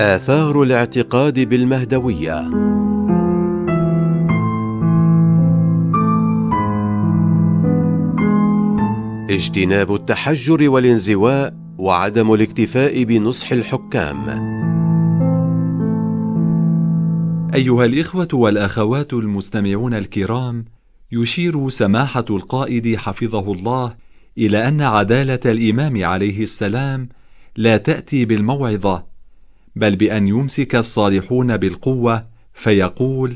آثار الاعتقاد بالمهدوية. اجتناب التحجر والانزواء وعدم الاكتفاء بنصح الحكام. أيها الإخوة والأخوات المستمعون الكرام، يشير سماحة القائد حفظه الله إلى أن عدالة الإمام عليه السلام لا تأتي بالموعظة، بل بأن يمسك الصالحون بالقوة، فيقول: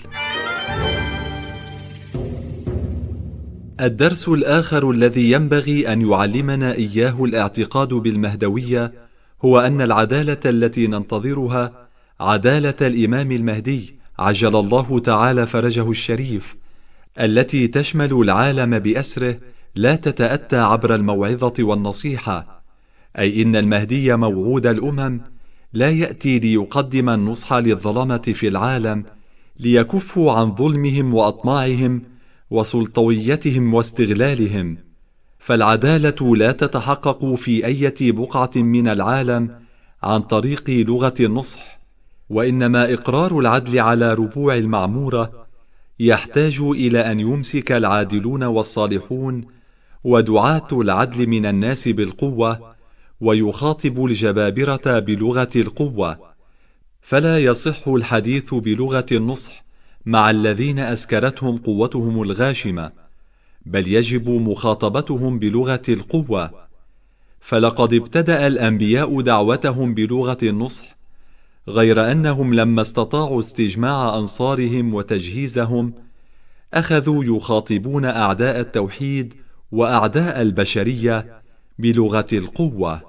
الدرس الآخر الذي ينبغي أن يعلمنا إياه الاعتقاد بالمهدوية هو أن العدالة التي ننتظرها عدالة الإمام المهدي عجل الله تعالى فرجه الشريف، التي تشمل العالم بأسره، لا تتأتى عبر الموعظة والنصيحة، أي إن المهدي موعود الأمم لا يأتي ليقدم النصح للظلمة في العالم ليكفوا عن ظلمهم وأطماعهم وسلطويتهم واستغلالهم، فالعدالة لا تتحقق في أي بقعة من العالم عن طريق لغة النصح، وإنما إقرار العدل على ربوع المعمورة يحتاج إلى أن يمسك العادلون والصالحون ودعاة العدل من الناس بالقوة، ويخاطب الجبابرة بلغة القوة، فلا يصح الحديث بلغة النصح مع الذين أسكرتهم قوتهم الغاشمة، بل يجب مخاطبتهم بلغة القوة. فلقد ابتدأ الأنبياء دعوتهم بلغة النصح، غير أنهم لما استطاعوا استجماع أنصارهم وتجهيزهم أخذوا يخاطبون أعداء التوحيد وأعداء البشرية بلغة القوة.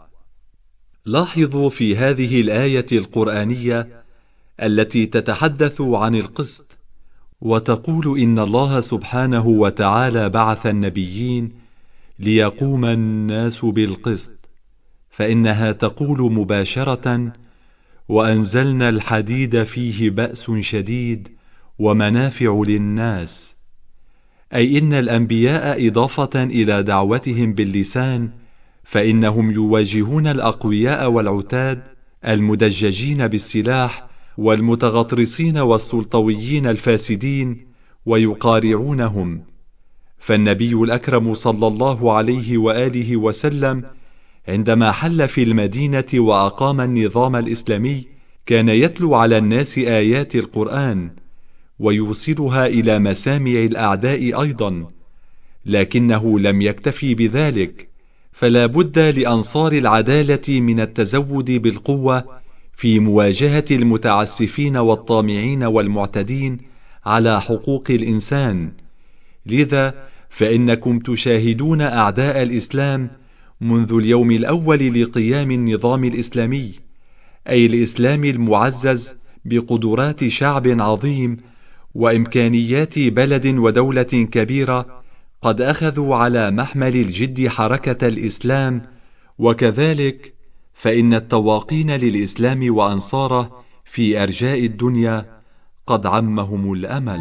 لاحظوا في هذه الآية القرآنية التي تتحدث عن القسط وتقول إن الله سبحانه وتعالى بعث النبيين ليقوم الناس بالقسط، فإنها تقول مباشرة: وأنزلنا الحديد فيه بأس شديد ومنافع للناس، أي إن الأنبياء إضافة إلى دعوتهم باللسان فإنهم يواجهون الأقوياء والعتاد المدججين بالسلاح والمتغطرسين والسلطويين الفاسدين ويقارعونهم. فالنبي الأكرم صلى الله عليه وآله وسلم عندما حل في المدينة وأقام النظام الإسلامي كان يتلو على الناس آيات القرآن ويوصلها إلى مسامع الأعداء أيضا، لكنه لم يكتفي بذلك، فلا بد لأنصار العدالة من التزود بالقوة في مواجهة المتعسفين والطامعين والمعتدين على حقوق الإنسان. لذا فإنكم تشاهدون أعداء الإسلام منذ اليوم الأول لقيام النظام الإسلامي، أي الإسلام المعزز بقدرات شعب عظيم وإمكانيات بلد ودولة كبيرة، قد أخذوا على محمل الجد حركة الإسلام، وكذلك فإن التواقين للإسلام وأنصاره في أرجاء الدنيا قد عمهم الأمل.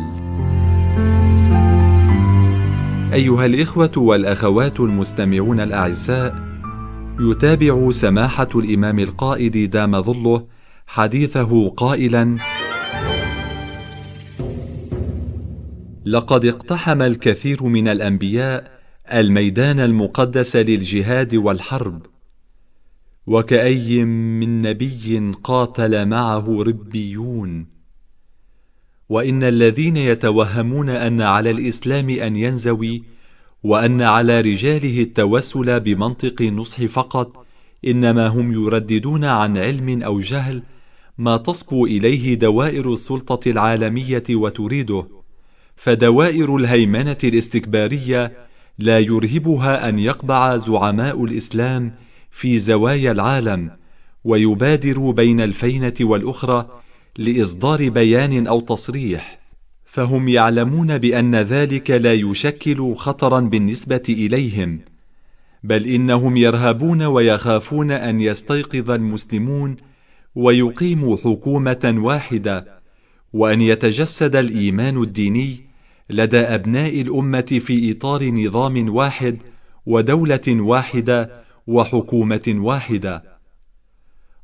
أيها الإخوة والأخوات المستمعون الأعزاء، يتابع سماحة الإمام القائد دام ظله حديثه قائلا: لقد اقتحم الكثير من الأنبياء الميدان المقدس للجهاد والحرب، وكأي من نبي قاتل معه ربيون، وإن الذين يتوهمون أن على الإسلام أن ينزوي وأن على رجاله التوسل بمنطق النصح فقط، إنما هم يرددون عن علم أو جهل ما تصبو إليه دوائر السلطة العالمية وتريده، فدوائر الهيمنة الاستكبارية لا يرهبها أن يقبع زعماء الإسلام في زوايا العالم ويبادر بين الفينة والأخرى لإصدار بيان أو تصريح، فهم يعلمون بأن ذلك لا يشكل خطرا بالنسبة إليهم، بل إنهم يرهبون ويخافون أن يستيقظ المسلمون ويقيموا حكومة واحدة، وأن يتجسد الإيمان الديني لدى أبناء الأمة في إطار نظام واحد ودولة واحدة وحكومة واحدة.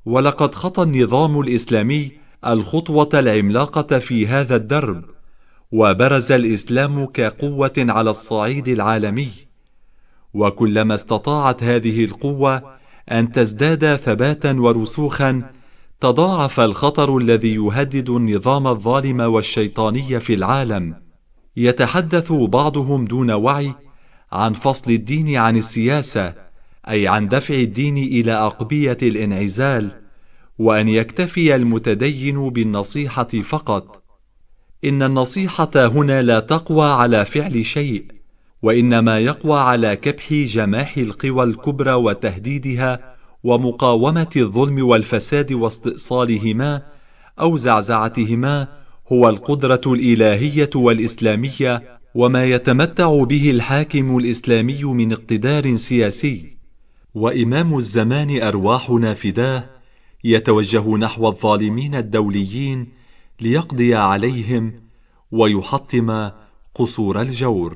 ولقد خطى النظام الإسلامي الخطوة العملاقة في هذا الدرب، وبرز الإسلام كقوة على الصعيد العالمي، وكلما استطاعت هذه القوة أن تزداد ثباتا ورسوخا تضاعف الخطر الذي يهدد النظام الظالم والشيطاني في العالم. يتحدث بعضهم دون وعي عن فصل الدين عن السياسة، أي عن دفع الدين إلى أقبية الانعزال، وأن يكتفي المتدين بالنصيحة فقط. إن النصيحة هنا لا تقوى على فعل شيء، وإنما يقوى على كبح جماح القوى الكبرى وتهديدها ومقاومة الظلم والفساد واستئصالهما أو زعزعتهما هو القدرة الإلهية والإسلامية، وما يتمتع به الحاكم الإسلامي من اقتدار سياسي. وإمام الزمان أرواحنا فداه يتوجه نحو الظالمين الدوليين ليقضي عليهم ويحطم قصور الجور.